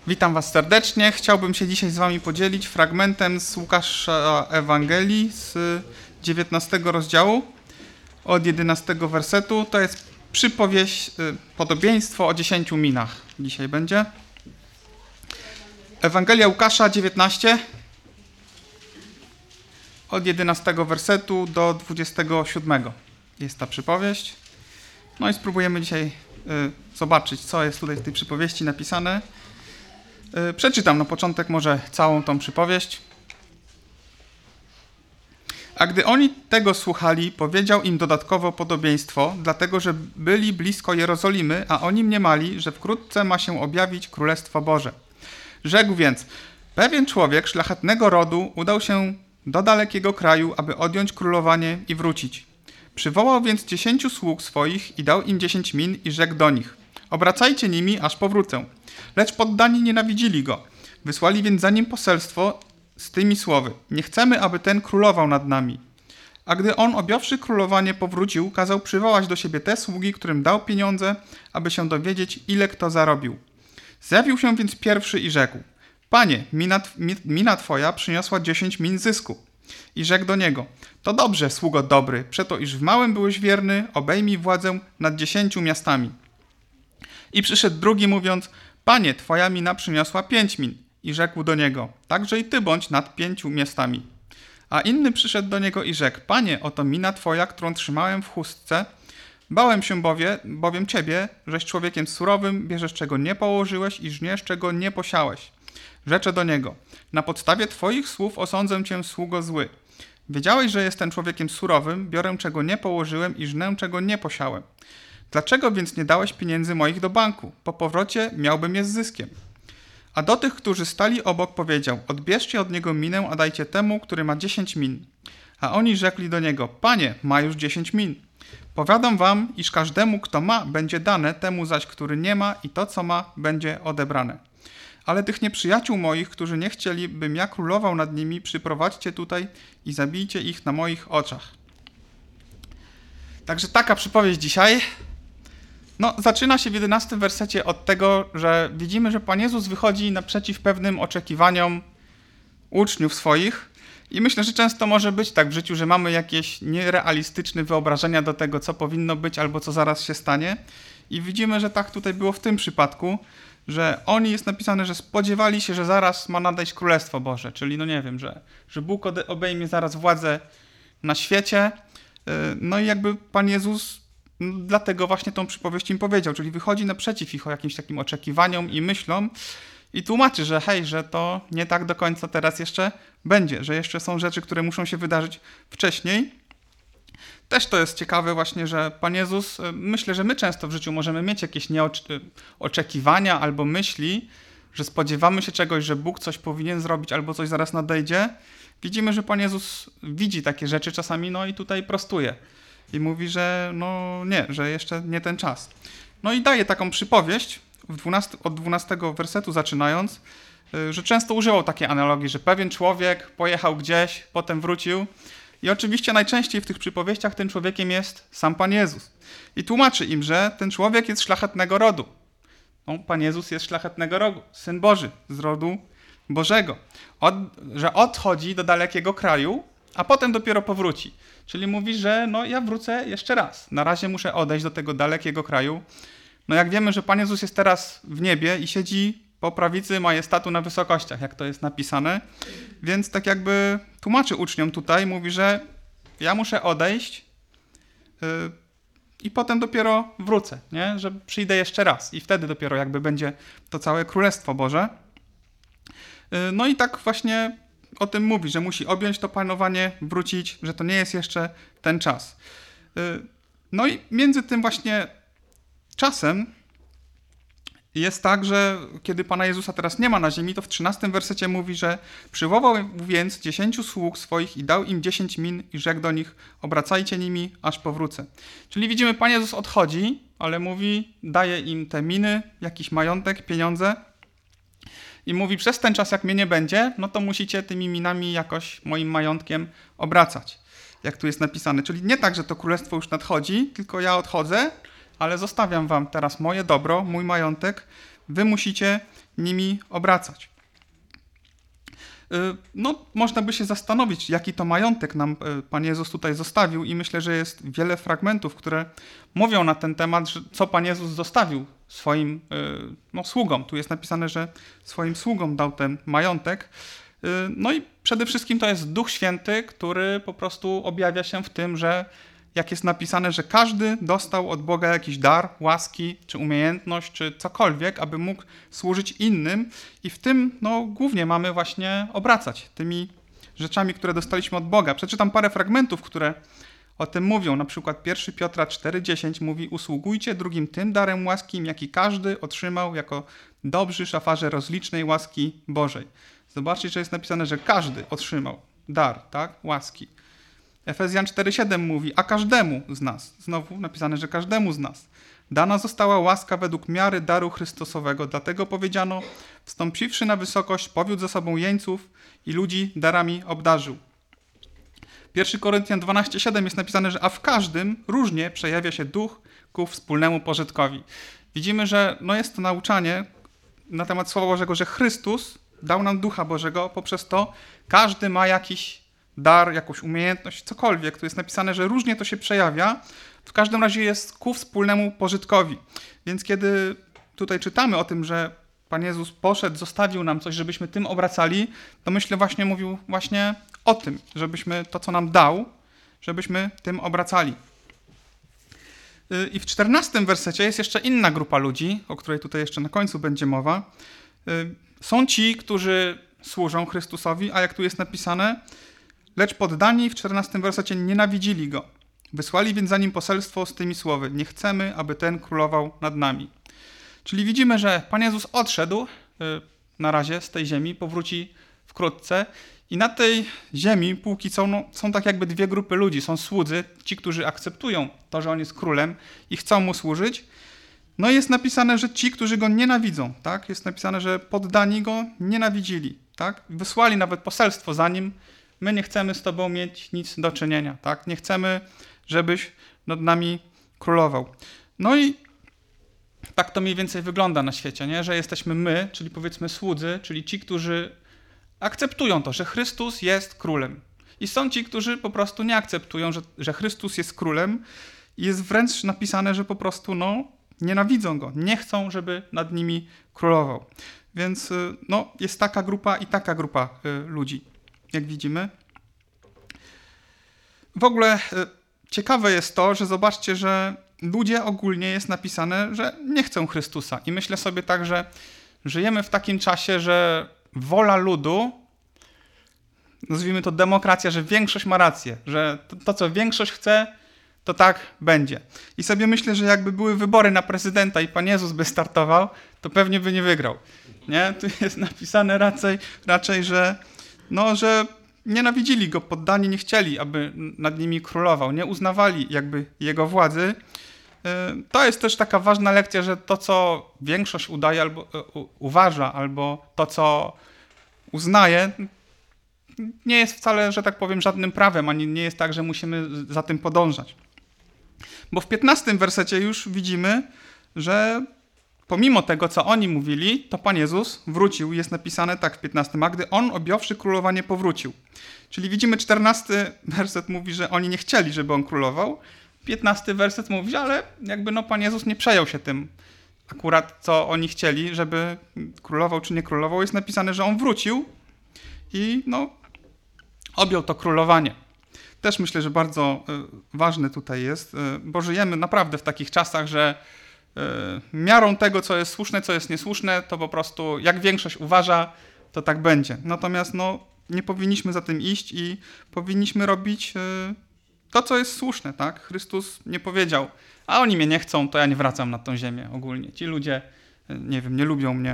Witam Was serdecznie. Chciałbym się dzisiaj z Wami podzielić fragmentem z Łukasza Ewangelii z 19 rozdziału od 11 wersetu. To jest przypowieść, podobieństwo o 10 minach. Dzisiaj będzie. Ewangelia Łukasza 19 od 11 wersetu do 27 jest ta przypowieść. No i spróbujemy dzisiaj zobaczyć, co jest tutaj w tej przypowieści napisane. Przeczytam na początek może całą tą przypowieść. A gdy oni tego słuchali, powiedział im dodatkowo podobieństwo, dlatego że byli blisko Jerozolimy, a oni mniemali, że wkrótce ma się objawić Królestwo Boże. Rzekł więc: pewien człowiek szlachetnego rodu udał się do dalekiego kraju, aby odjąć królowanie i wrócić. Przywołał więc 10 sług swoich i dał im 10 min i rzekł do nich: obracajcie nimi, aż powrócę. Lecz poddani nienawidzili go. Wysłali więc za nim poselstwo z tymi słowy: nie chcemy, aby ten królował nad nami. A gdy on, objąwszy królowanie, powrócił, kazał przywołać do siebie te sługi, którym dał pieniądze, aby się dowiedzieć, ile kto zarobił. Zjawił się więc pierwszy i rzekł: panie, mina twoja przyniosła 10 min zysku. I rzekł do niego: to dobrze, sługo dobry, przeto iż w małym byłeś wierny, obejmij władzę nad 10 miastami. I przyszedł drugi, mówiąc: panie, twoja mina przyniosła 5 min. I rzekł do niego: także i ty bądź nad 5 miastami. A inny przyszedł do niego i rzekł: panie, oto mina twoja, którą trzymałem w chustce. Bałem się bowiem ciebie, żeś człowiekiem surowym, bierzesz czego nie położyłeś i żniesz czego nie posiałeś. Rzecze do niego: na podstawie twoich słów osądzę cię, sługo zły. Wiedziałeś, że jestem człowiekiem surowym, biorę czego nie położyłem i żnę czego nie posiałem. Dlaczego więc nie dałeś pieniędzy moich do banku? Po powrocie miałbym je z zyskiem. A do tych, którzy stali obok, powiedział: odbierzcie od niego minę, a dajcie temu, który ma 10 min. A oni rzekli do niego: panie, ma już 10 min. Powiadam wam, iż każdemu, kto ma, będzie dane, temu zaś, który nie ma, i to, co ma, będzie odebrane. Ale tych nieprzyjaciół moich, którzy nie chcieli, bym ja królował nad nimi, przyprowadźcie tutaj i zabijcie ich na moich oczach. Także taka przypowieść dzisiaj. Zaczyna się w 11 wersecie od tego, że widzimy, że Pan Jezus wychodzi naprzeciw pewnym oczekiwaniom uczniów swoich i myślę, że często może być tak w życiu, że mamy jakieś nierealistyczne wyobrażenia do tego, co powinno być albo co zaraz się stanie i widzimy, że tak tutaj było w tym przypadku, że oni, jest napisane, że spodziewali się, że zaraz ma nadejść Królestwo Boże, czyli że Bóg obejmie zaraz władzę na świecie, no i jakby Pan Jezus dlatego właśnie tą przypowieść im powiedział, czyli wychodzi naprzeciw ich o jakimś takim oczekiwaniom i myślom i tłumaczy, że hej, że to nie tak do końca teraz jeszcze będzie, że jeszcze są rzeczy, które muszą się wydarzyć wcześniej. Też to jest ciekawe właśnie, że Pan Jezus, myślę, że my często w życiu możemy mieć jakieś oczekiwania albo myśli, że spodziewamy się czegoś, że Bóg coś powinien zrobić albo coś zaraz nadejdzie. Widzimy, że Pan Jezus widzi takie rzeczy czasami, no i tutaj prostuje. I mówi, że że jeszcze nie ten czas. No i daje taką przypowieść, od 12 wersetu zaczynając, że często używał takiej analogii, że pewien człowiek pojechał gdzieś, potem wrócił i oczywiście najczęściej w tych przypowieściach tym człowiekiem jest sam Pan Jezus. I tłumaczy im, że ten człowiek jest szlachetnego rodu. Pan Jezus jest szlachetnego rodu, Syn Boży, z rodu Bożego. Że odchodzi do dalekiego kraju, a potem dopiero powróci. Czyli mówi, że ja wrócę jeszcze raz. Na razie muszę odejść do tego dalekiego kraju. Jak wiemy, że Pan Jezus jest teraz w niebie i siedzi po prawicy majestatu na wysokościach, jak to jest napisane. Więc tak jakby tłumaczy uczniom tutaj, mówi, że ja muszę odejść i potem dopiero wrócę, nie? Że przyjdę jeszcze raz i wtedy dopiero jakby będzie to całe Królestwo Boże. No i tak właśnie o tym mówi, że musi objąć to panowanie, wrócić, że to nie jest jeszcze ten czas. No i między tym właśnie czasem jest tak, że kiedy Pana Jezusa teraz nie ma na ziemi, to w 13 wersecie mówi, że przywołał więc 10 sług swoich i dał im 10 min i rzekł do nich: obracajcie nimi, aż powrócę. Czyli widzimy, Pan Jezus odchodzi, ale mówi, daje im te miny, jakiś majątek, pieniądze, i mówi: przez ten czas, jak mnie nie będzie, to musicie tymi minami jakoś moim majątkiem obracać. Jak tu jest napisane. Czyli nie tak, że to królestwo już nadchodzi, tylko ja odchodzę, ale zostawiam wam teraz moje dobro, mój majątek, wy musicie nimi obracać. No, można by się zastanowić, jaki to majątek nam Pan Jezus tutaj zostawił i myślę, że jest wiele fragmentów, które mówią na ten temat, że co Pan Jezus zostawił swoim sługom. Tu jest napisane, że swoim sługom dał ten majątek. No i przede wszystkim to jest Duch Święty, który po prostu objawia się w tym, że jak jest napisane, że każdy dostał od Boga jakiś dar, łaski, czy umiejętność, czy cokolwiek, aby mógł służyć innym i w tym głównie mamy właśnie obracać tymi rzeczami, które dostaliśmy od Boga. Przeczytam parę fragmentów, które o tym mówią. Na przykład 1 Piotra 4,10 mówi: usługujcie drugim tym darem łaski, jaki każdy otrzymał jako dobrzy szafarze rozlicznej łaski Bożej. Zobaczcie, że jest napisane, że każdy otrzymał dar, tak? Łaski. Efezjan 4,7 mówi: a każdemu z nas, znowu napisane, że każdemu z nas, dana została łaska według miary daru Chrystusowego. Dlatego powiedziano: wstąpiwszy na wysokość, powiódł ze sobą jeńców i ludzi darami obdarzył. 1 Koryntian 12,7 jest napisane, że a w każdym różnie przejawia się duch ku wspólnemu pożytkowi. Widzimy, że jest to nauczanie na temat Słowa Bożego, że Chrystus dał nam Ducha Bożego, poprzez to każdy ma jakiś dar, jakąś umiejętność, cokolwiek. Tu jest napisane, że różnie to się przejawia. W każdym razie jest ku wspólnemu pożytkowi. Więc kiedy tutaj czytamy o tym, że Pan Jezus poszedł, zostawił nam coś, żebyśmy tym obracali, to myślę właśnie mówił właśnie o tym, żebyśmy to, co nam dał, żebyśmy tym obracali. I w 14 wersecie jest jeszcze inna grupa ludzi, o której tutaj jeszcze na końcu będzie mowa. Są ci, którzy służą Chrystusowi, a jak tu jest napisane, lecz poddani w 14 wersecie nienawidzili go. Wysłali więc za nim poselstwo z tymi słowy: nie chcemy, aby ten królował nad nami. Czyli widzimy, że Pan Jezus odszedł na razie z tej ziemi, powróci wkrótce i na tej ziemi póki są tak jakby dwie grupy ludzi. Są słudzy, ci, którzy akceptują to, że on jest królem i chcą mu służyć. No i jest napisane, że ci, którzy go nienawidzą, tak? Jest napisane, że poddani go nienawidzili, tak? Wysłali nawet poselstwo za nim: my nie chcemy z tobą mieć nic do czynienia, tak? Nie chcemy, żebyś nad nami królował. No i tak to mniej więcej wygląda na świecie, nie? Że jesteśmy my, czyli powiedzmy słudzy, czyli ci, którzy akceptują to, że Chrystus jest królem. I są ci, którzy po prostu nie akceptują, że Chrystus jest królem i jest wręcz napisane, że po prostu nienawidzą go, nie chcą, żeby nad nimi królował. Więc jest taka grupa i taka grupa ludzi, jak widzimy. W ogóle ciekawe jest to, że zobaczcie, że ludzie ogólnie jest napisane, że nie chcą Chrystusa. I myślę sobie tak, że żyjemy w takim czasie, że wola ludu, nazwijmy to demokracja, że większość ma rację, że to co większość chce, to tak będzie. I sobie myślę, że jakby były wybory na prezydenta i Pan Jezus by startował, to pewnie by nie wygrał. Nie? Tu jest napisane raczej, że nienawidzili go, poddani nie chcieli, aby nad nimi królował, nie uznawali jakby jego władzy. To jest też taka ważna lekcja, że to, co większość udaje albo uważa, albo to, co uznaje, nie jest wcale, że tak powiem, żadnym prawem, ani nie jest tak, że musimy za tym podążać. Bo w 15 wersecie już widzimy, że pomimo tego, co oni mówili, to Pan Jezus wrócił. Jest napisane tak w 15, a gdy on, objąwszy królowanie, powrócił. Czyli widzimy, 14 werset mówi, że oni nie chcieli, żeby on królował. 15 werset mówi, ale jakby Pan Jezus nie przejął się tym akurat, co oni chcieli, żeby królował czy nie królował. Jest napisane, że on wrócił i objął to królowanie. Też myślę, że bardzo ważne tutaj jest, bo żyjemy naprawdę w takich czasach, że miarą tego, co jest słuszne, co jest niesłuszne, to po prostu jak większość uważa, to tak będzie. Natomiast nie powinniśmy za tym iść i powinniśmy robić to, co jest słuszne, tak? Chrystus nie powiedział: a oni mnie nie chcą, to ja nie wracam na tą ziemię ogólnie. Ci ludzie, nie lubią mnie.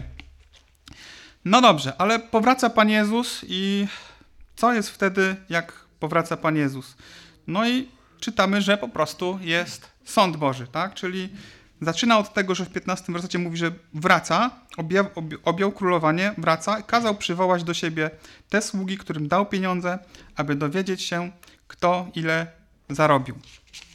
No dobrze, ale powraca Pan Jezus i co jest wtedy, jak powraca Pan Jezus? No i czytamy, że po prostu jest sąd Boży, tak? Czyli zaczyna od tego, że w 15 wersecie mówi, że wraca, objął królowanie, wraca, kazał przywołać do siebie te sługi, którym dał pieniądze, aby dowiedzieć się, kto ile zarobił.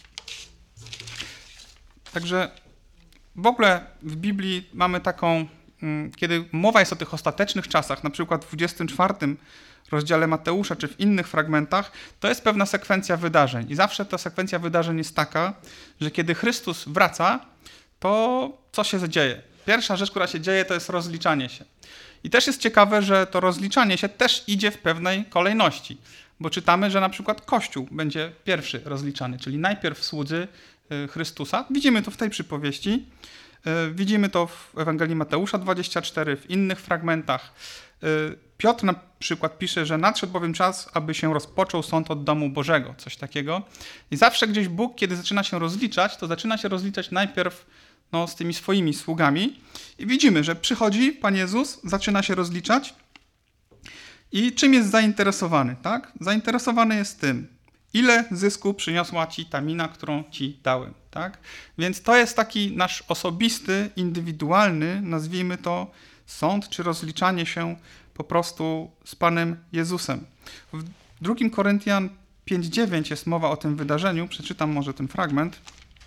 Także w ogóle w Biblii mamy taką kiedy mowa jest o tych ostatecznych czasach, na przykład w 24 rozdziale Mateusza, czy w innych fragmentach, to jest pewna sekwencja wydarzeń. I zawsze ta sekwencja wydarzeń jest taka, że kiedy Chrystus wraca, to co się dzieje? Pierwsza rzecz, która się dzieje, to jest rozliczanie się. I też jest ciekawe, że to rozliczanie się też idzie w pewnej kolejności, bo czytamy, że na przykład Kościół będzie pierwszy rozliczany, czyli najpierw słudzy Chrystusa. Widzimy to w tej przypowieści, widzimy to w Ewangelii Mateusza 24, w innych fragmentach. Piotr na przykład pisze, że nadszedł bowiem czas, aby się rozpoczął sąd od domu Bożego, coś takiego. I zawsze gdzieś Bóg, kiedy zaczyna się rozliczać, to zaczyna się rozliczać najpierw z tymi swoimi sługami. I widzimy, że przychodzi Pan Jezus, zaczyna się rozliczać. I czym jest zainteresowany, tak? Zainteresowany jest tym, ile zysku przyniosła ci ta mina, którą ci dałem, tak? Więc to jest taki nasz osobisty, indywidualny, nazwijmy to, sąd czy rozliczanie się po prostu z Panem Jezusem. W 2 Koryntian 5:9 jest mowa o tym wydarzeniu. Przeczytam może ten fragment.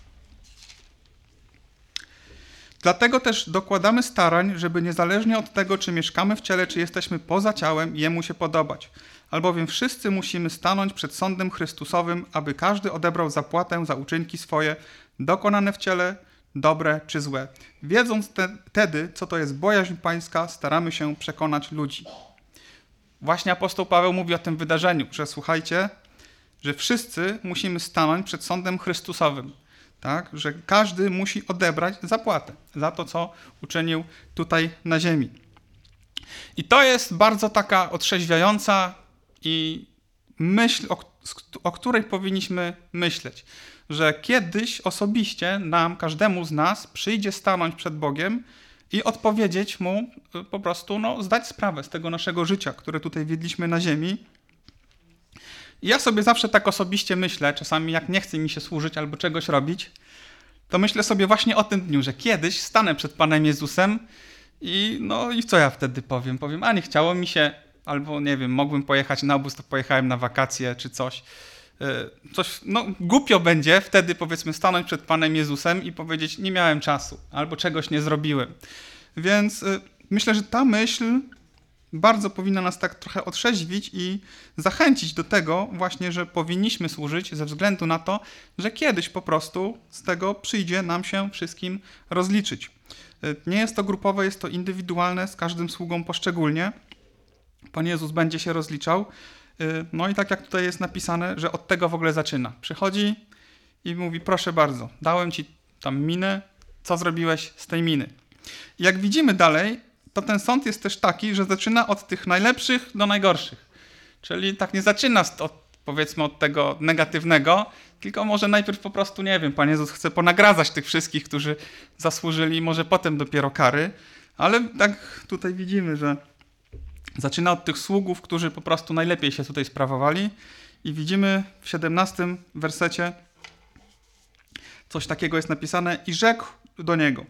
Dlatego też dokładamy starań, żeby niezależnie od tego, czy mieszkamy w ciele, czy jesteśmy poza ciałem, Jemu się podobać. Albowiem wszyscy musimy stanąć przed sądem Chrystusowym, aby każdy odebrał zapłatę za uczynki swoje, dokonane w ciele, dobre czy złe. Wiedząc wtedy, co to jest bojaźń pańska, staramy się przekonać ludzi. Właśnie apostoł Paweł mówi o tym wydarzeniu, że słuchajcie, że wszyscy musimy stanąć przed sądem Chrystusowym. Tak, że każdy musi odebrać zapłatę za to, co uczynił tutaj na ziemi. I to jest bardzo taka otrzeźwiająca i myśl, o której powinniśmy myśleć, że kiedyś osobiście nam, każdemu z nas przyjdzie stanąć przed Bogiem i odpowiedzieć Mu po prostu, zdać sprawę z tego naszego życia, które tutaj wiedliśmy na ziemi. I ja sobie zawsze tak osobiście myślę, czasami jak nie chce mi się służyć albo czegoś robić, to myślę sobie właśnie o tym dniu, że kiedyś stanę przed Panem Jezusem i co ja wtedy powiem? Powiem, a nie chciało mi się, albo nie wiem, mogłem pojechać na obóz, to pojechałem na wakacje czy coś. Głupio będzie wtedy, powiedzmy, stanąć przed Panem Jezusem i powiedzieć, nie miałem czasu, albo czegoś nie zrobiłem. Więc myślę, że ta myśl bardzo powinna nas tak trochę otrzeźwić i zachęcić do tego właśnie, że powinniśmy służyć ze względu na to, że kiedyś po prostu z tego przyjdzie nam się wszystkim rozliczyć. Nie jest to grupowe, jest to indywidualne, z każdym sługą poszczególnie. Pan Jezus będzie się rozliczał. I tak jak tutaj jest napisane, że od tego w ogóle zaczyna. Przychodzi i mówi, proszę bardzo, dałem ci tam minę, co zrobiłeś z tej miny? I jak widzimy dalej, to ten sąd jest też taki, że zaczyna od tych najlepszych do najgorszych. Czyli tak nie zaczyna od tego negatywnego, tylko może najpierw po prostu, nie wiem, Pan Jezus chce ponagradzać tych wszystkich, którzy zasłużyli, może potem dopiero kary, ale tak tutaj widzimy, że zaczyna od tych sługów, którzy po prostu najlepiej się tutaj sprawowali i widzimy w 17 wersecie coś takiego jest napisane i rzekł do niego.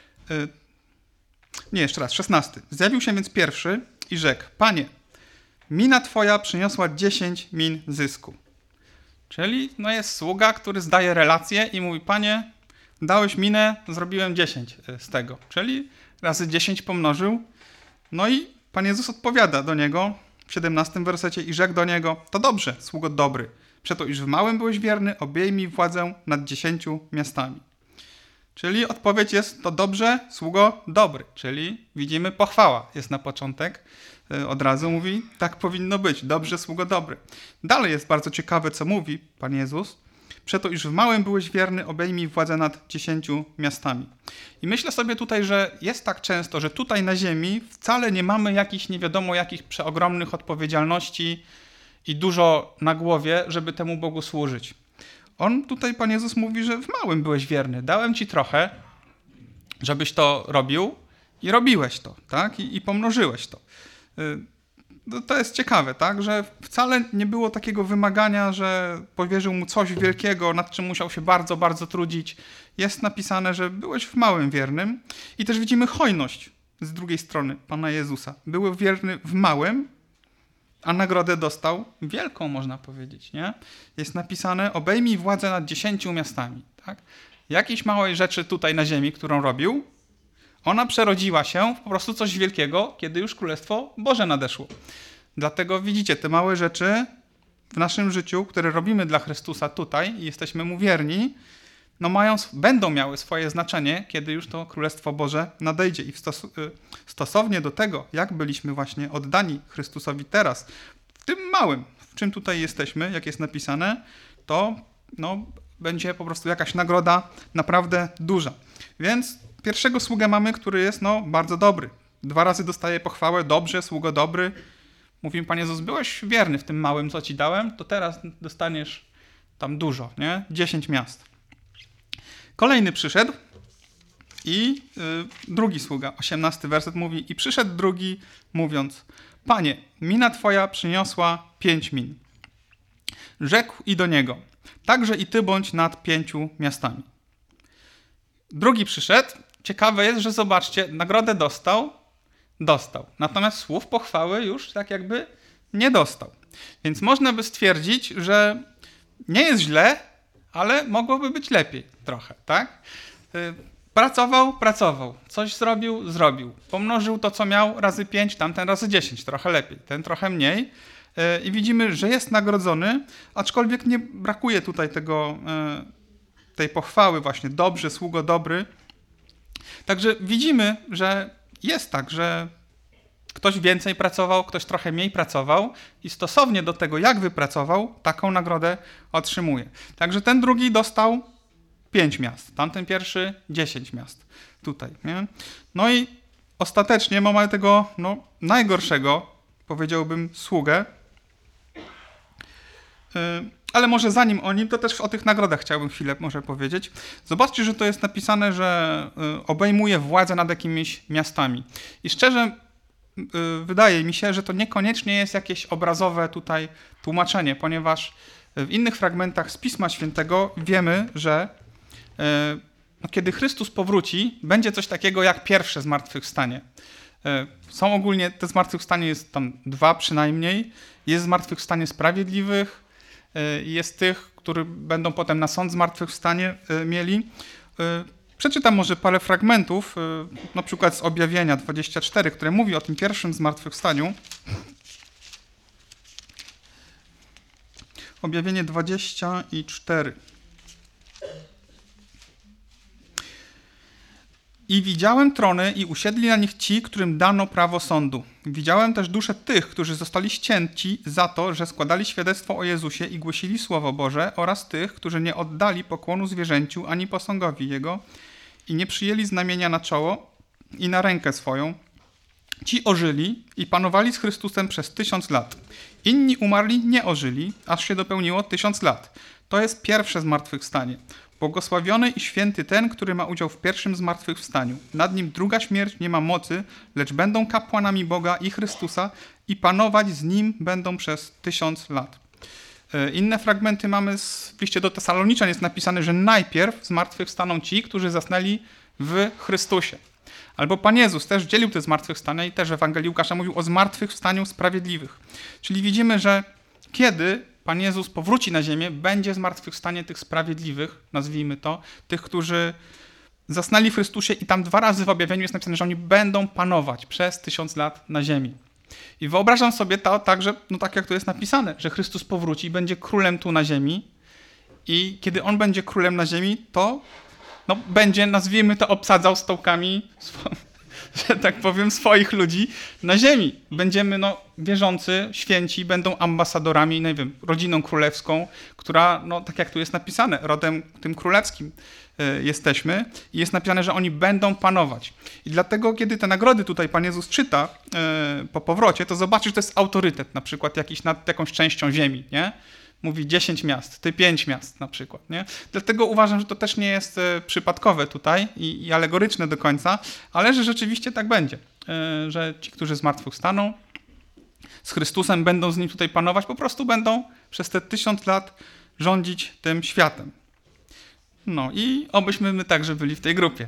Jeszcze raz, 16. Zjawił się więc pierwszy i rzekł, Panie, mina twoja przyniosła 10 min zysku. Czyli jest sługa, który zdaje relację i mówi, Panie, dałeś minę, zrobiłem 10 z tego. Czyli razy 10 pomnożył. I Pan Jezus odpowiada do niego w 17 wersecie i rzekł do niego, to dobrze, sługo dobry. Przeto iż w małym byłeś wierny, objęj władzę nad 10 miastami. Czyli odpowiedź jest, to dobrze, sługo dobry. Czyli widzimy pochwała jest na początek. Od razu mówi, tak powinno być, dobrze, sługo dobry. Dalej jest bardzo ciekawe, co mówi Pan Jezus. Przeto iż w małym byłeś wierny, obejmij władzę nad 10 miastami. I myślę sobie tutaj, że jest tak często, że tutaj na ziemi wcale nie mamy jakichś nie wiadomo jakich przeogromnych odpowiedzialności i dużo na głowie, żeby temu Bogu służyć. Tutaj Pan Jezus mówi, że w małym byłeś wierny. Dałem ci trochę, żebyś to robił i robiłeś to, tak? I pomnożyłeś to. To jest ciekawe, tak? Że wcale nie było takiego wymagania, że powierzył mu coś wielkiego, nad czym musiał się bardzo, bardzo trudzić. Jest napisane, że byłeś w małym wiernym i też widzimy hojność z drugiej strony Pana Jezusa. Był wierny w małym, a nagrodę dostał wielką, można powiedzieć, nie? Jest napisane, obejmij władzę nad 10 miastami, tak? Jakiejś małej rzeczy tutaj na ziemi, którą robił, Ona przerodziła się w po prostu coś wielkiego, kiedy już Królestwo Boże nadeszło. Dlatego widzicie, te małe rzeczy w naszym życiu, które robimy dla Chrystusa tutaj i jesteśmy Mu wierni, no będą miały swoje znaczenie, kiedy już to Królestwo Boże nadejdzie. I stosownie do tego, jak byliśmy właśnie oddani Chrystusowi teraz, w tym małym, w czym tutaj jesteśmy, jak jest napisane, to będzie po prostu jakaś nagroda naprawdę duża. Więc pierwszego sługę mamy, który jest bardzo dobry. 2 razy dostaje pochwałę, dobrze, sługo dobry. Mówi Pan Jezus, byłeś wierny w tym małym, co ci dałem, to teraz dostaniesz tam dużo, nie? 10 miast. Kolejny przyszedł i drugi sługa, 18 werset mówi, i przyszedł drugi, mówiąc, Panie, mina twoja przyniosła 5 min. Rzekł i do niego, także i ty bądź nad 5 miastami. Drugi przyszedł, ciekawe jest, że zobaczcie, nagrodę dostał, natomiast słów pochwały już tak jakby nie dostał. Więc można by stwierdzić, że nie jest źle, ale mogłoby być lepiej trochę, tak? Pracował, coś zrobił. Pomnożył to, co miał razy 5, tamten razy 10, trochę lepiej, ten trochę mniej. I widzimy, że jest nagrodzony, aczkolwiek nie brakuje tutaj tej pochwały właśnie, dobrze, sługo dobry. Także widzimy, że jest tak, że ktoś więcej pracował, ktoś trochę mniej pracował i stosownie do tego, jak wypracował, taką nagrodę otrzymuje. Także ten drugi dostał 5 miast, tamten pierwszy 10 miast tutaj. Nie? No i ostatecznie mamy tego najgorszego, powiedziałbym, sługę. Ale może zanim o nim, to też o tych nagrodach chciałbym chwilę może powiedzieć. Zobaczcie, że to jest napisane, że obejmuje władzę nad jakimiś miastami. I szczerze wydaje mi się, że to niekoniecznie jest jakieś obrazowe tutaj tłumaczenie, ponieważ w innych fragmentach z Pisma Świętego wiemy, że kiedy Chrystus powróci, będzie coś takiego jak pierwsze zmartwychwstanie. Są ogólnie, te zmartwychwstanie jest tam 2 przynajmniej. Jest zmartwychwstanie sprawiedliwych, jest tych, którzy będą potem na sąd zmartwychwstanie mieli. Przeczytam może parę fragmentów, na przykład z Objawienia 24, które mówi o tym pierwszym zmartwychwstaniu. Objawienie 24. I widziałem trony i usiedli na nich ci, którym dano prawo sądu. Widziałem też dusze tych, którzy zostali ścięci za to, że składali świadectwo o Jezusie i głosili Słowo Boże, oraz tych, którzy nie oddali pokłonu zwierzęciu ani posągowi Jego i nie przyjęli znamienia na czoło i na rękę swoją. Ci ożyli i panowali z Chrystusem przez 1000 lat. Inni umarli, nie ożyli, aż się dopełniło 1000 lat. To jest pierwsze zmartwychwstanie. Błogosławiony i święty ten, który ma udział w pierwszym zmartwychwstaniu. Nad nim druga śmierć nie ma mocy, lecz będą kapłanami Boga i Chrystusa i panować z nim będą przez 1000 lat. Inne fragmenty mamy w liście do Tesaloniczan. Jest napisane, że najpierw zmartwychwstaną ci, którzy zasnęli w Chrystusie. Albo Pan Jezus też dzielił te zmartwychwstania i też w Ewangelii Łukasza mówił o zmartwychwstaniu sprawiedliwych. Czyli widzimy, że kiedy Pan Jezus powróci na ziemię, będzie zmartwychwstanie tych sprawiedliwych, nazwijmy to, tych, którzy zasnęli w Chrystusie i tam 2 razy w objawieniu jest napisane, że oni będą panować przez 1000 lat na ziemi. I wyobrażam sobie to tak, że, tak jak to jest napisane, że Chrystus powróci i będzie królem tu na ziemi i kiedy On będzie królem na ziemi, to będzie, nazwijmy to, obsadzał stołkami, że tak powiem, swoich ludzi na ziemi. Będziemy, wierzący, święci, będą ambasadorami, nie wiem, rodziną królewską, która, tak jak tu jest napisane, rodem tym królewskim jesteśmy i jest napisane, że oni będą panować. I dlatego, kiedy te nagrody tutaj Pan Jezus czyta po powrocie, to zobaczy, że to jest autorytet, na przykład jakiś nad jakąś częścią ziemi, nie? Mówi 10 miast, ty 5 miast na przykład. Nie? Dlatego uważam, że to też nie jest przypadkowe tutaj i alegoryczne do końca, ale że rzeczywiście tak będzie. Że ci, którzy zmartwychwstaną z Chrystusem, będą z Nim tutaj panować, po prostu będą przez te 1000 lat rządzić tym światem. I obyśmy my także byli w tej grupie.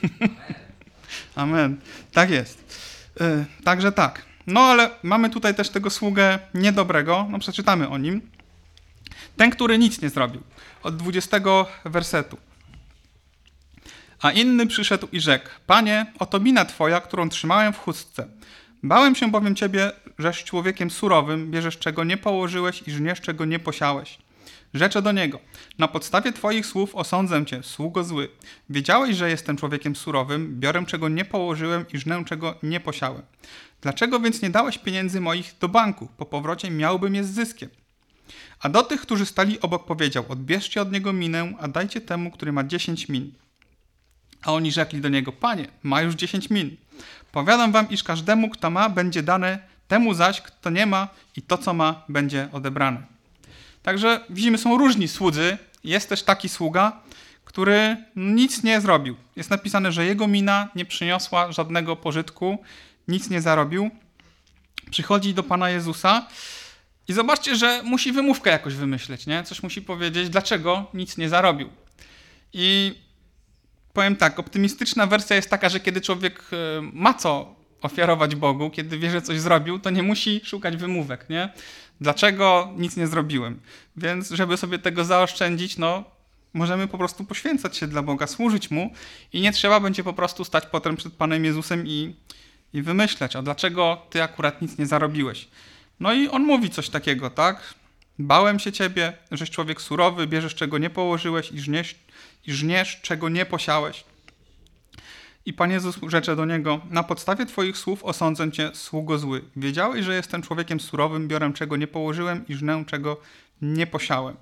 Amen. Tak jest. Także tak. Ale mamy tutaj też tego sługę niedobrego. Przeczytamy o nim. Ten, który nic nie zrobił. Od 20 wersetu. A inny przyszedł i rzekł: Panie, oto mina twoja, którą trzymałem w chustce. Bałem się bowiem ciebie, żeś człowiekiem surowym, bierzesz czego nie położyłeś i żniesz czego nie posiałeś. Rzeczę do niego: na podstawie twoich słów osądzę cię, sługo zły. Wiedziałeś, że jestem człowiekiem surowym, biorę czego nie położyłem i żnę czego nie posiałem. Dlaczego więc nie dałeś pieniędzy moich do banku? Po powrocie miałbym je z zyskiem. A do tych, którzy stali obok, powiedział: odbierzcie od niego minę, a dajcie temu, który ma 10 min. A oni rzekli do niego: Panie, ma już 10 min. Powiadam wam, iż każdemu, kto ma, będzie dane, temu zaś, kto nie ma, i to, co ma, będzie odebrane. Także widzimy, są różni słudzy. Jest też taki sługa, który nic nie zrobił. Jest napisane, że jego mina nie przyniosła żadnego pożytku, nic nie zarobił. Przychodzi do Pana Jezusa i zobaczcie, że musi wymówkę jakoś wymyśleć, nie? Coś musi powiedzieć, dlaczego nic nie zarobił. I powiem tak, optymistyczna wersja jest taka, że kiedy człowiek ma co ofiarować Bogu, kiedy wie, że coś zrobił, to nie musi szukać wymówek, nie? Dlaczego nic nie zrobiłem? Więc żeby sobie tego zaoszczędzić, możemy po prostu poświęcać się dla Boga, służyć Mu i nie trzeba będzie po prostu stać potem przed Panem Jezusem i wymyślać, a dlaczego Ty akurat nic nie zarobiłeś. No i On mówi coś takiego, tak? Bałem się Ciebie, żeś człowiek surowy, bierzesz czego nie położyłeś i żniesz czego nie posiałeś. I Pan Jezus rzecze do niego: na podstawie Twoich słów osądzę Cię, sługo zły. Wiedziałeś, że jestem człowiekiem surowym, biorę czego nie położyłem i żnę czego nie posiałem.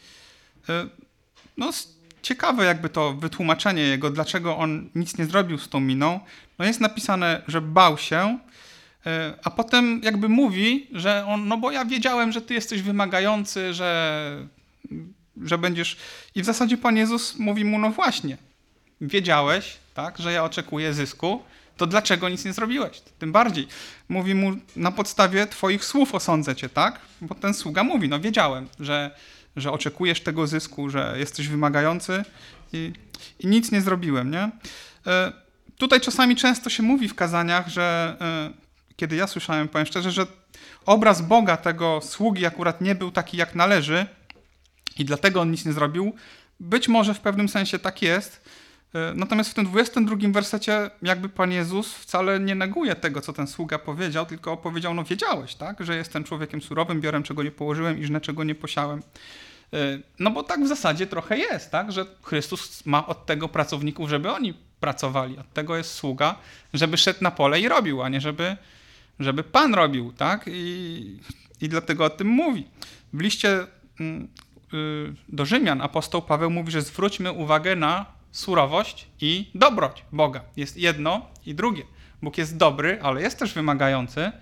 Ciekawe jakby to wytłumaczenie jego, dlaczego on nic nie zrobił z tą miną. Jest napisane, że bał się, a potem jakby mówi, że on, bo ja wiedziałem, że Ty jesteś wymagający, że będziesz... I w zasadzie Pan Jezus mówi mu: no właśnie, wiedziałeś, tak, że ja oczekuję zysku, to dlaczego nic nie zrobiłeś? Tym bardziej. Mówi mu: na podstawie Twoich słów osądzę Cię, tak? Bo ten sługa mówi: wiedziałem, że oczekujesz tego zysku, że jesteś wymagający i nic nie zrobiłem, nie? Tutaj czasami często się mówi w kazaniach, że kiedy ja słyszałem, powiem szczerze, że obraz Boga tego sługi akurat nie był taki jak należy i dlatego on nic nie zrobił. Być może w pewnym sensie tak jest. Natomiast w tym 22 wersecie jakby Pan Jezus wcale nie neguje tego, co ten sługa powiedział, tylko powiedział: wiedziałeś, tak, że jestem człowiekiem surowym, biorę czego nie położyłem i żnę czego nie posiałem. Bo tak w zasadzie trochę jest, tak, że Chrystus ma od tego pracowników, żeby oni pracowali. Od tego jest sługa, żeby szedł na pole i robił, a nie żeby Pan robił, tak? I dlatego o tym mówi. W liście do Rzymian apostoł Paweł mówi, że zwróćmy uwagę na surowość i dobroć Boga. Jest jedno i drugie. Bóg jest dobry, ale jest też wymagający.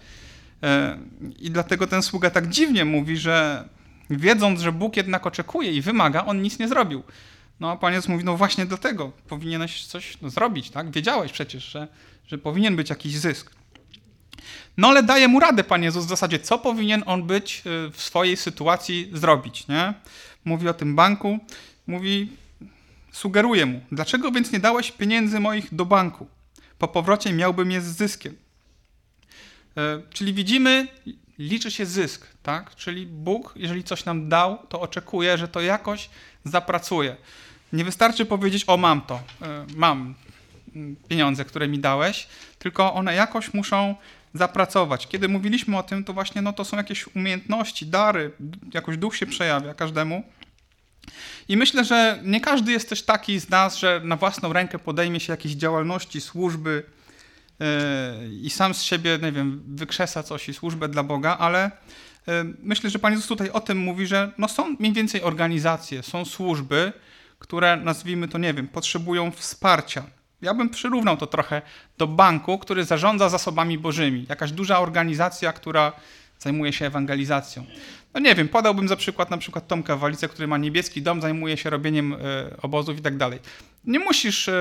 I dlatego ten sługa tak dziwnie mówi, że wiedząc, że Bóg jednak oczekuje i wymaga, on nic nie zrobił. A Pan Jezus mówi: właśnie dlatego powinieneś coś zrobić, tak? Wiedziałeś przecież, że powinien być jakiś zysk. Ale daje mu radę Pan Jezus w zasadzie, co powinien on być w swojej sytuacji zrobić, nie? Mówi o tym banku, sugeruje mu: dlaczego więc nie dałeś pieniędzy moich do banku? Po powrocie miałbym je z zyskiem. Czyli widzimy, liczy się zysk, tak? Czyli Bóg, jeżeli coś nam dał, to oczekuje, że to jakoś zapracuje. Nie wystarczy powiedzieć: mam pieniądze, które mi dałeś, tylko one jakoś muszą zapracować. Kiedy mówiliśmy o tym, to właśnie to są jakieś umiejętności, dary, jakoś duch się przejawia każdemu. I myślę, że nie każdy jest też taki z nas, że na własną rękę podejmie się jakiejś działalności, służby i sam z siebie, wykrzesa coś i służbę dla Boga, ale myślę, że Pan Jezus tutaj o tym mówi, że są mniej więcej organizacje, są służby, które, nazwijmy to, potrzebują wsparcia. Ja bym przyrównał to trochę do banku, który zarządza zasobami bożymi. Jakaś duża organizacja, która zajmuje się ewangelizacją. Podałbym za przykład Tomka Walicę, który ma niebieski dom, zajmuje się robieniem obozów i tak dalej. Nie musisz,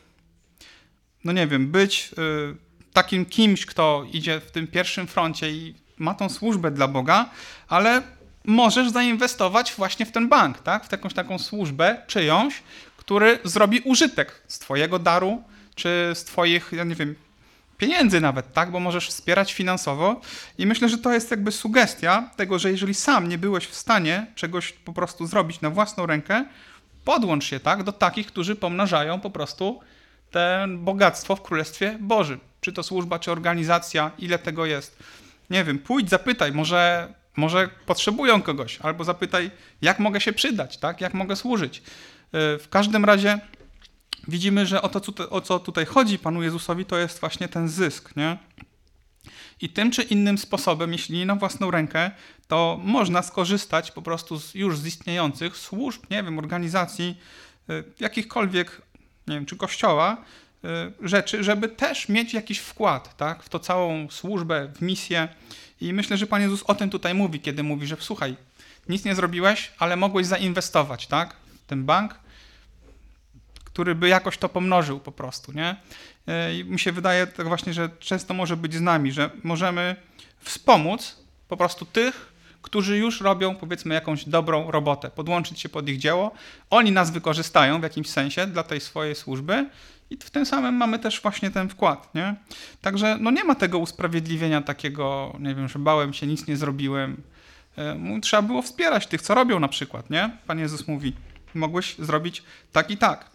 być takim kimś, kto idzie w tym pierwszym froncie i ma tą służbę dla Boga, ale możesz zainwestować właśnie w ten bank, tak? W jakąś taką służbę czyjąś, który zrobi użytek z twojego daru, czy z twoich, pieniędzy nawet, tak? Bo możesz wspierać finansowo. I myślę, że to jest jakby sugestia tego, że jeżeli sam nie byłeś w stanie czegoś po prostu zrobić na własną rękę, podłącz się, tak, do takich, którzy pomnażają po prostu te bogactwo w Królestwie Bożym. Czy to służba, czy organizacja, ile tego jest. Nie wiem, pójdź, zapytaj, może potrzebują kogoś, albo zapytaj, jak mogę się przydać, tak, jak mogę służyć. W każdym razie widzimy, że o co tutaj chodzi Panu Jezusowi, to jest właśnie ten zysk, nie? I tym czy innym sposobem, jeśli nie na własną rękę, to można skorzystać po prostu już z istniejących służb, nie wiem, organizacji, jakichkolwiek, nie wiem, czy kościoła, rzeczy, żeby też mieć jakiś wkład, tak, w to całą służbę, w misję. I myślę, że Pan Jezus o tym tutaj mówi, kiedy mówi, że słuchaj, nic nie zrobiłeś, ale mogłeś zainwestować, tak, w ten bank, który by jakoś to pomnożył po prostu, nie? I mi się wydaje tak właśnie, że często może być z nami, że możemy wspomóc po prostu tych, którzy już robią, powiedzmy, jakąś dobrą robotę, podłączyć się pod ich dzieło. Oni nas wykorzystają w jakimś sensie dla tej swojej służby i w tym samym mamy też właśnie ten wkład, nie? Także no nie ma tego usprawiedliwienia takiego, nie wiem, że bałem się, nic nie zrobiłem. Trzeba było wspierać tych, co robią na przykład, nie? Pan Jezus mówi, mogłeś zrobić tak i tak.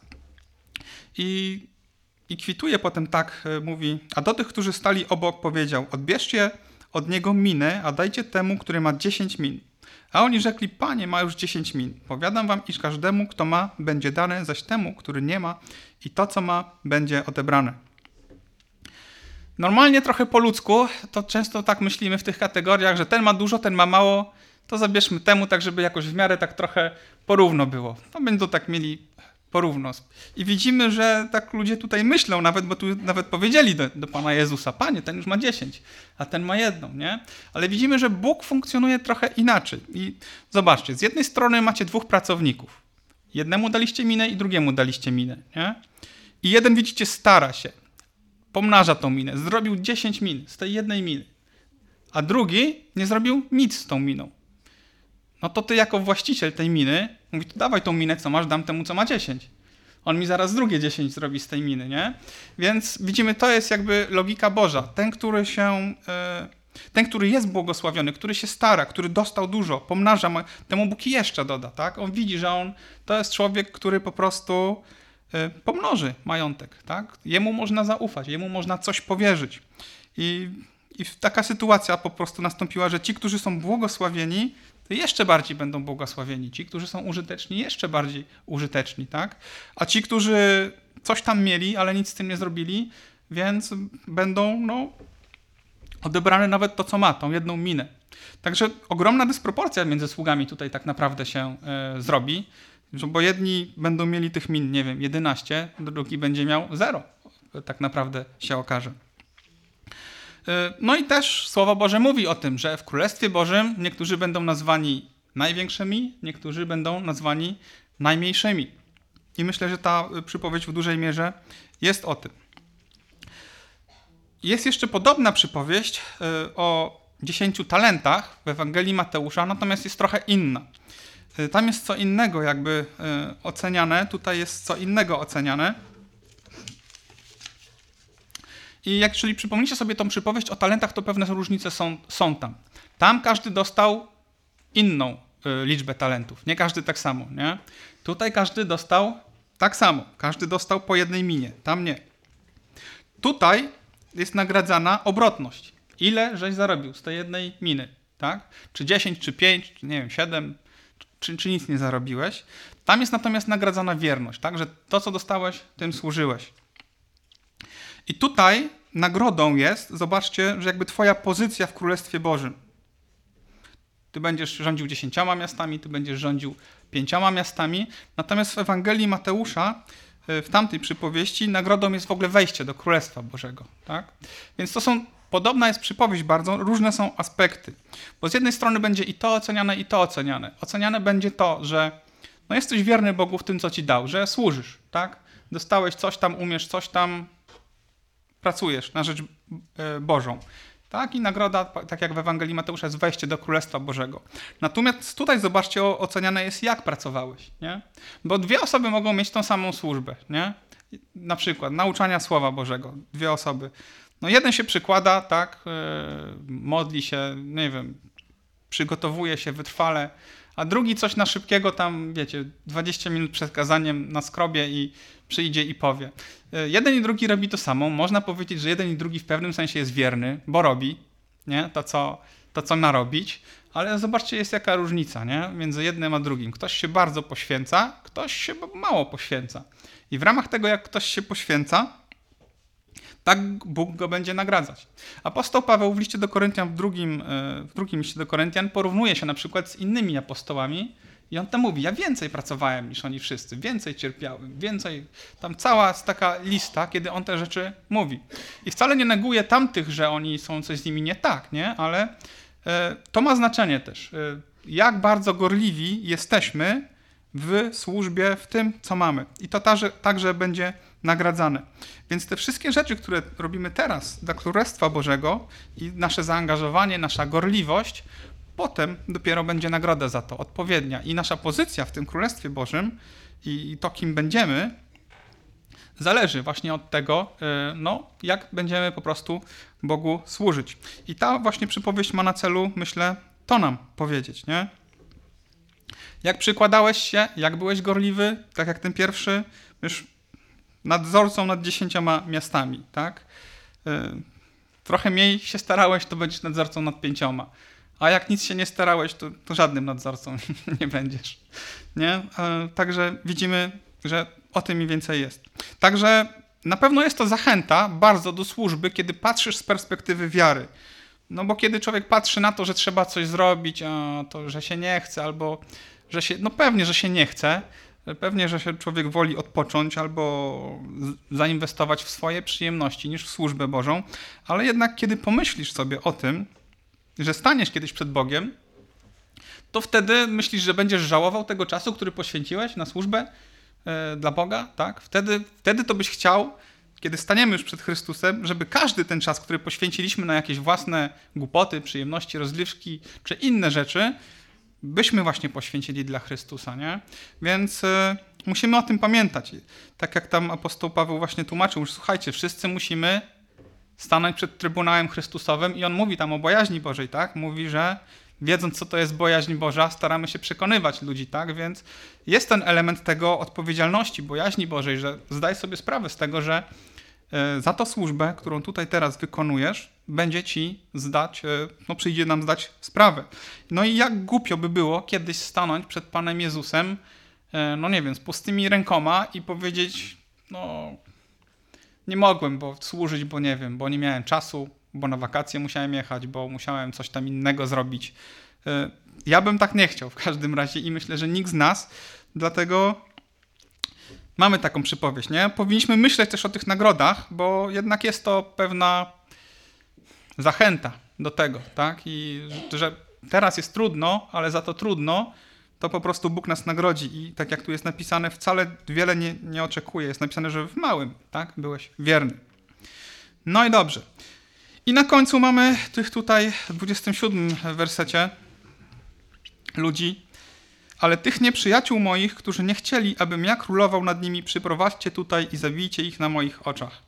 I kwituje potem tak, mówi, a do tych, którzy stali obok, powiedział, odbierzcie od niego minę, a dajcie temu, który ma 10 min. A oni rzekli, Panie, ma już 10 min. Powiadam wam, iż każdemu, kto ma, będzie dane, zaś temu, który nie ma, i to, co ma, będzie odebrane. Normalnie trochę po ludzku, to często tak myślimy w tych kategoriach, że ten ma dużo, ten ma mało, to zabierzmy temu, tak żeby jakoś w miarę tak trochę porówno było. To będą tak mieli porówno. I widzimy, że tak ludzie tutaj myślą, nawet, bo tu nawet powiedzieli do Pana Jezusa, Panie, ten już ma 10, a ten ma 1, nie? Ale widzimy, że Bóg funkcjonuje trochę inaczej. I zobaczcie, z jednej strony macie 2 pracowników. Jednemu daliście minę i drugiemu daliście minę, nie? I jeden, widzicie, stara się, pomnaża tą minę, zrobił 10 min z tej jednej miny, a drugi nie zrobił nic z tą miną. No to ty jako właściciel tej miny, mówi, to dawaj tą minę, co masz, dam temu, co ma 10. On mi zaraz drugie 10 zrobi z tej miny, nie? Więc widzimy, to jest jakby logika Boża. Ten, który jest błogosławiony, który się stara, który dostał dużo, pomnaża, temu Bóg jeszcze doda, tak? On widzi, że to jest człowiek, który po prostu pomnoży majątek, tak? Jemu można zaufać, jemu można coś powierzyć. I taka sytuacja po prostu nastąpiła, że ci, którzy są błogosławieni, to jeszcze bardziej będą błogosławieni. Ci, którzy są użyteczni, jeszcze bardziej użyteczni, tak? A ci, którzy coś tam mieli, ale nic z tym nie zrobili, więc będą, odebrane nawet to, co ma, tą jedną minę. Także ogromna dysproporcja między sługami tutaj tak naprawdę się zrobi, bo jedni będą mieli tych min, nie wiem, 11, drugi będzie miał 0. Tak naprawdę się okaże. No i też Słowo Boże mówi o tym, że w Królestwie Bożym niektórzy będą nazwani największymi, niektórzy będą nazwani najmniejszymi. I myślę, że ta przypowieść w dużej mierze jest o tym. Jest jeszcze podobna przypowieść o 10 talentach w Ewangelii Mateusza, natomiast jest trochę inna. Tam jest co innego jakby oceniane, tutaj jest co innego oceniane. I jeżeli przypomnicie sobie tą przypowieść o talentach, to pewne różnice są tam. Tam każdy dostał inną liczbę talentów. Nie każdy tak samo, nie? Tutaj każdy dostał tak samo. Każdy dostał po jednej minie. Tam nie. Tutaj jest nagradzana obrotność. Ile żeś zarobił z tej jednej miny, tak? Czy 10, czy 5, czy nie wiem, 7, czy nic nie zarobiłeś. Tam jest natomiast nagradzana wierność, tak? Że to, co dostałeś, tym służyłeś. I tutaj nagrodą jest, zobaczcie, że jakby twoja pozycja w Królestwie Bożym. Ty będziesz rządził 10 miastami, ty będziesz rządził 5 miastami, natomiast w Ewangelii Mateusza, w tamtej przypowieści, nagrodą jest w ogóle wejście do Królestwa Bożego. Tak? Więc podobna jest przypowieść bardzo, różne są aspekty. Bo z jednej strony będzie i to oceniane, i to oceniane. Oceniane będzie to, że jesteś wierny Bogu w tym, co ci dał, że służysz, tak? Dostałeś coś tam, umiesz coś tam, pracujesz na rzecz Bożą. Tak? I nagroda, tak jak w Ewangelii Mateusza, jest wejście do Królestwa Bożego. Natomiast tutaj, zobaczcie, oceniane jest, jak pracowałeś. Nie? Bo 2 osoby mogą mieć tą samą służbę. Nie? Na przykład nauczania Słowa Bożego. 2 osoby. Jeden się przykłada, tak, modli się, nie wiem, przygotowuje się wytrwale, a drugi coś na szybkiego tam, wiecie, 20 minut przed kazaniem na skrobie i przyjdzie i powie. Jeden i drugi robi to samo. Można powiedzieć, że jeden i drugi w pewnym sensie jest wierny, bo robi, nie? To, co ma robić, ale zobaczcie, jest jaka różnica, nie? Między jednym a drugim. Ktoś się bardzo poświęca, ktoś się mało poświęca. I w ramach tego, jak ktoś się poświęca, tak Bóg go będzie nagradzać. Apostoł Paweł w liście do Koryntian, w drugim liście do Koryntian porównuje się na przykład z innymi apostołami i on tam mówi, ja więcej pracowałem niż oni wszyscy, więcej cierpiałem, więcej, tam cała taka lista, kiedy on te rzeczy mówi. I wcale nie neguje tamtych, że oni są coś z nimi nie tak, nie? Ale to ma znaczenie też, jak bardzo gorliwi jesteśmy w służbie, w tym, co mamy. I to także będzie nagradzane. Więc te wszystkie rzeczy, które robimy teraz dla Królestwa Bożego i nasze zaangażowanie, nasza gorliwość, potem dopiero będzie nagroda za to, odpowiednia. I nasza pozycja w tym Królestwie Bożym i to, kim będziemy, zależy właśnie od tego, jak będziemy po prostu Bogu służyć. I ta właśnie przypowieść ma na celu, myślę, to nam powiedzieć, nie? Jak przykładałeś się, jak byłeś gorliwy, tak jak ten pierwszy, już nadzorcą nad 10 miastami, tak? Trochę mniej się starałeś, to będziesz nadzorcą nad 5. A jak nic się nie starałeś, to żadnym nadzorcą nie będziesz. Nie? Także widzimy, że o tym mniej więcej jest. Także na pewno jest to zachęta bardzo do służby, kiedy patrzysz z perspektywy wiary. No bo kiedy człowiek patrzy na to, że trzeba coś zrobić, a to, że się nie chce, albo że się, no pewnie, że się nie chce, pewnie, że się człowiek woli odpocząć albo zainwestować w swoje przyjemności niż w służbę Bożą, ale jednak kiedy pomyślisz sobie o tym, że staniesz kiedyś przed Bogiem, to wtedy myślisz, że będziesz żałował tego czasu, który poświęciłeś na służbę dla Boga, tak? Wtedy to byś chciał, kiedy staniemy już przed Chrystusem, żeby każdy ten czas, który poświęciliśmy na jakieś własne głupoty, przyjemności, rozrywki czy inne rzeczy, byśmy właśnie poświęcili dla Chrystusa, nie? Więc musimy o tym pamiętać. Tak jak tam apostoł Paweł właśnie tłumaczył, że słuchajcie, wszyscy musimy stanąć przed Trybunałem Chrystusowym i on mówi tam o bojaźni Bożej, tak? Mówi, że wiedząc, co to jest bojaźń Boża, staramy się przekonywać ludzi, tak? Więc jest ten element tego odpowiedzialności, bojaźni Bożej, że zdaj sobie sprawę z tego, że za tą służbę, którą tutaj teraz wykonujesz, będzie ci przyjdzie nam zdać sprawę. No i jak głupio by było kiedyś stanąć przed Panem Jezusem, z pustymi rękoma i powiedzieć, nie mogłem służyć, bo nie miałem czasu, bo na wakacje musiałem jechać, bo musiałem coś tam innego zrobić. Ja bym tak nie chciał w każdym razie i myślę, że nikt z nas, dlatego mamy taką przypowieść, nie? Powinniśmy myśleć też o tych nagrodach, bo jednak jest to pewna zachęta do tego, tak? I że teraz jest trudno, ale za to trudno, to po prostu Bóg nas nagrodzi. I tak jak tu jest napisane, wcale wiele nie oczekuje. Jest napisane, że w małym, tak? Byłeś wierny. No i dobrze. I na końcu mamy tych tutaj w 27 wersecie ludzi. Ale tych nieprzyjaciół moich, którzy nie chcieli, abym ja królował nad nimi, przyprowadźcie tutaj i zabijcie ich na moich oczach.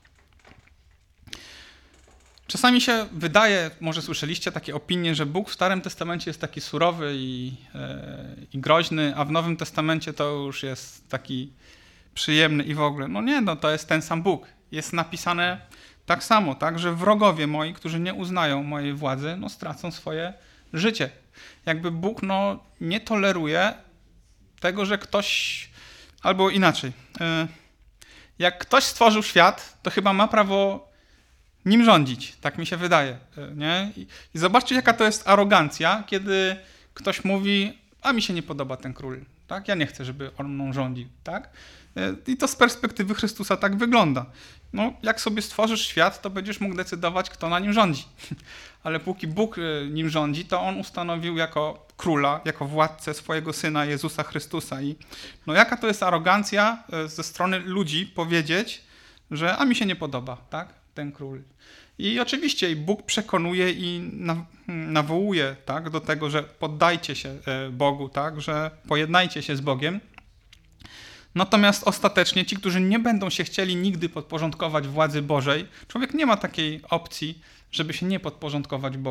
Czasami się wydaje, może słyszeliście takie opinie, że Bóg w Starym Testamencie jest taki surowy i groźny, a w Nowym Testamencie to już jest taki przyjemny i w ogóle. To jest ten sam Bóg. Jest napisane tak samo, tak, że wrogowie moi, którzy nie uznają mojej władzy, stracą swoje życie. Jakby Bóg nie toleruje tego, że ktoś, albo inaczej, jak ktoś stworzył świat, to chyba ma prawo nim rządzić, tak mi się wydaje, nie? I zobaczcie, jaka to jest arogancja, kiedy ktoś mówi, a mi się nie podoba ten król, tak? Ja nie chcę, żeby on mną rządził, tak? I to z perspektywy Chrystusa tak wygląda. Jak sobie stworzysz świat, to będziesz mógł decydować, kto na nim rządzi. Ale póki Bóg nim rządzi, to on ustanowił jako króla, jako władcę swojego Syna Jezusa Chrystusa. I jaka to jest arogancja ze strony ludzi powiedzieć, że a mi się nie podoba, tak? Ten król. I oczywiście Bóg przekonuje i nawołuje, tak, do tego, że poddajcie się Bogu, tak, że pojednajcie się z Bogiem. Natomiast ostatecznie ci, którzy nie będą się chcieli nigdy podporządkować władzy Bożej, człowiek nie ma takiej opcji, żeby się nie podporządkować Bogu.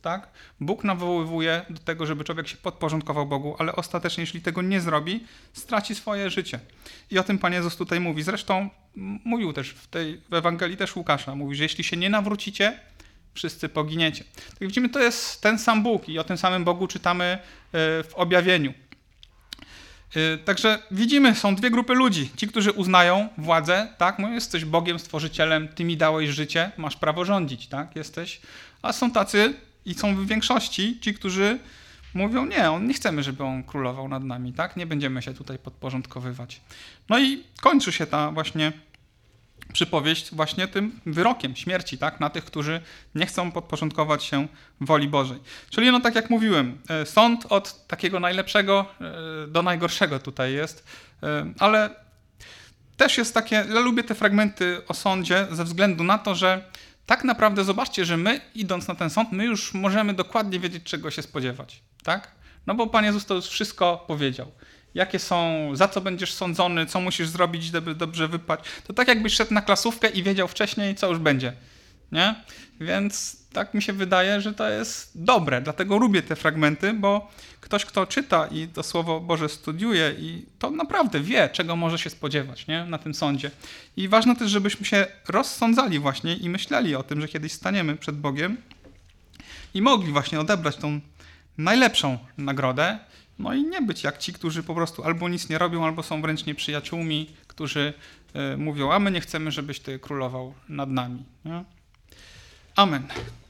tak? Bóg nawołuje do tego, żeby człowiek się podporządkował Bogu, ale ostatecznie, jeśli tego nie zrobi, straci swoje życie. I o tym Pan Jezus tutaj mówi. Zresztą mówił też w Ewangelii też Łukasza. Mówi, że jeśli się nie nawrócicie, wszyscy poginiecie. Tak widzimy, to jest ten sam Bóg i o tym samym Bogu czytamy w objawieniu. Także widzimy, są dwie grupy ludzi. Ci, którzy uznają władzę, tak, mówią, jesteś Bogiem, Stworzycielem, Ty mi dałeś życie, masz prawo rządzić, tak, jesteś. A są tacy, i są w większości, ci, którzy mówią, nie chcemy, żeby on królował nad nami, tak, nie będziemy się tutaj podporządkowywać. No i kończy się ta właśnie przypowieść właśnie tym wyrokiem śmierci, tak, na tych, którzy nie chcą podporządkować się woli Bożej. Czyli no tak jak mówiłem, sąd od takiego najlepszego do najgorszego tutaj jest, ale też jest takie, ja lubię te fragmenty o sądzie ze względu na to, że tak naprawdę zobaczcie, że my idąc na ten sąd, my już możemy dokładnie wiedzieć, czego się spodziewać, tak? No bo Pan Jezus to już wszystko powiedział. Jakie są, za co będziesz sądzony, co musisz zrobić, żeby dobrze wypaść. To tak jakbyś szedł na klasówkę i wiedział wcześniej, co już będzie, nie? Więc tak mi się wydaje, że to jest dobre, dlatego lubię te fragmenty, bo ktoś, kto czyta i to Słowo Boże studiuje i to naprawdę wie, czego może się spodziewać, nie? Na tym sądzie. I ważne też, żebyśmy się rozsądzali właśnie i myśleli o tym, że kiedyś staniemy przed Bogiem i mogli właśnie odebrać tą najlepszą nagrodę, no i nie być jak ci, którzy po prostu albo nic nie robią, albo są wręcz nieprzyjaciółmi, którzy mówią, a my nie chcemy, żebyś ty królował nad nami. Nie? Amen.